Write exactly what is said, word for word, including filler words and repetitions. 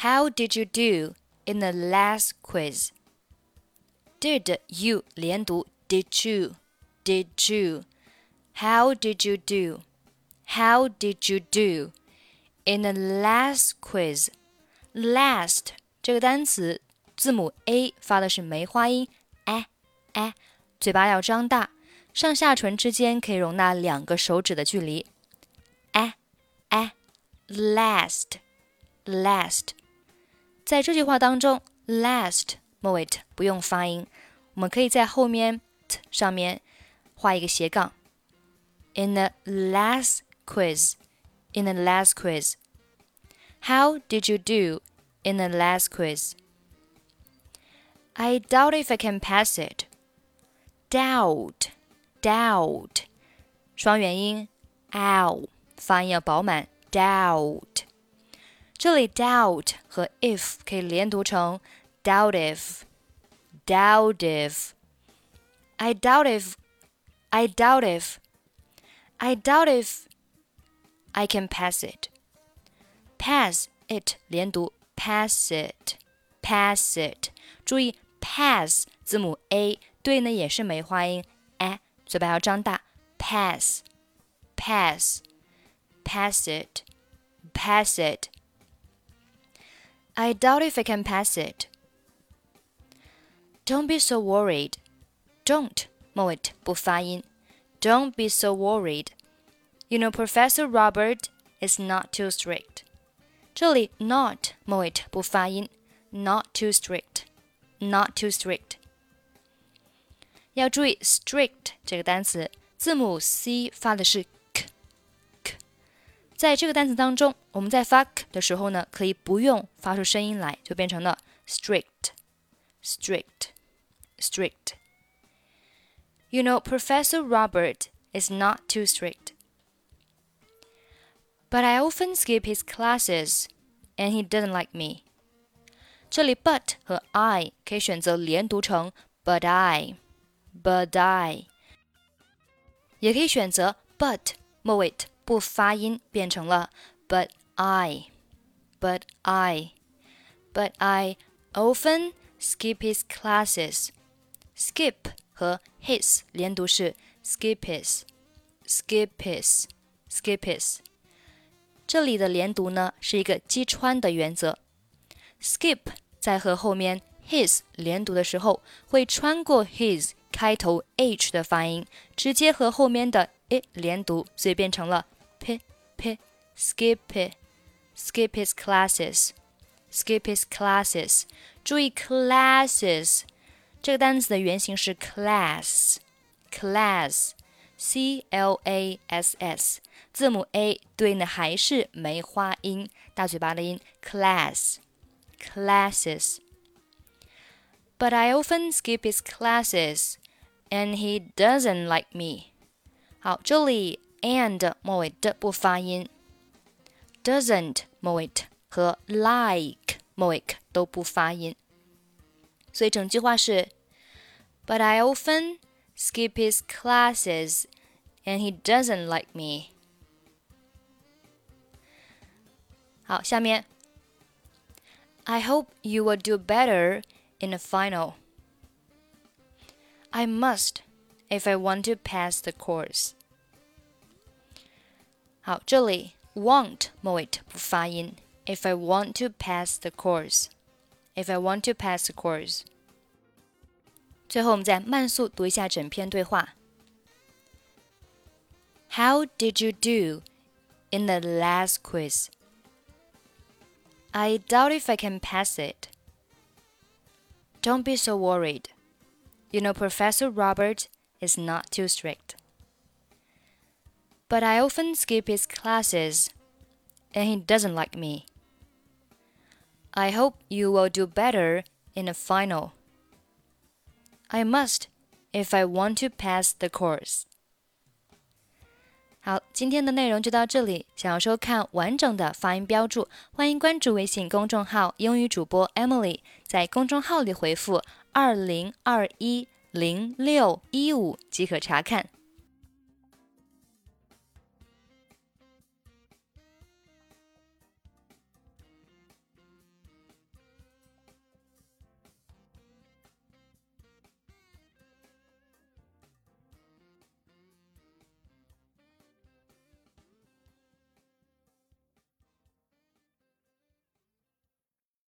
How did you do in the last quiz? Did you 连读 Did you? Did you? How did you do? How did you do in the last quiz? Last 这个单词字母 A 发的是梅花音 a a， 嘴巴要张大，上下唇之间可以容纳两个手指的距离 a a last last。 在这句话当中 last 末尾不用发音，我们可以在后面 t 上面画一个斜杠。 In the last quiz In the last quiz How did you do in the last quiz? I doubt if I can pass it. Doubt, doubt 双元音 ow 发音要饱满 doubt。 这里 doubt 和 if 可以连读成 doubt if, doubt if. I doubt if, I doubt if, I doubt if I can pass it. Pass it 连读 pass it, pass it。 注意 pass 字母 A 对呢也是梅花音 a， 嘴巴要张大 pass, pass, pass it, pass it. I doubt if I can pass it. Don't be so worried. Don't 末尾不发音 Don't be so worried. You know Professor Robert is not too strict. 这里 not 末尾不发音 Not too strict, not too strict。 要注意 strict 这个单词字母 C 发的是 k, k。 在这个单词当中，我们在发 k 的时候呢，可以不用发出声音来，就变成了 strict, strict, strict。 You know Professor Robert is not too strict. But I often skip his classes, and he doesn't like me. 这里 but 和 I 可以选择连读成 but I, but I， 也可以选择 but 末尾不发音变成了 but I, but I, but I often skip his classes. Skip 和 his 连读是 skip his, skip his, skip his。 这里的连读呢是一个击穿的原则 skip 在和后面 his 连读的时候，会穿过 his 开头 h 的发音，直接和后面的 i 连读，所以变成了 p p skip it, skip his classes, skip his classes。 注意 classes 这个单词的原型是 class, class, c l a s s， 字母 a 对应的还是梅花音大嘴巴的音 class, classes. But I often skip his classes, and he doesn't like me. 好，这里 and 末尾的不发音 doesn't 末尾和 like 末尾都不发音，所以整句话是 But I often skip his classes, and he doesn't like me. 好，下面 I hope you will do better in the final. I must if I want to pass the course. 好，这里 want 末尾不发音 If I want to pass the course, If I want to pass the course. 最后我们再慢速读一下整篇对话。 How did you do in the last quiz? I doubt if I can pass it. Don't be so worried. You know Professor Robert is not too strict. But I often skip his classes, and he doesn't like me. I hope you will do better in the final. I must if I want to pass the course. 好，今天的内容就到这里。想要收看完整的发音标注，欢迎关注微信公众号英语主播 Emily， 在公众号里回复二零二一零六一五即可查看。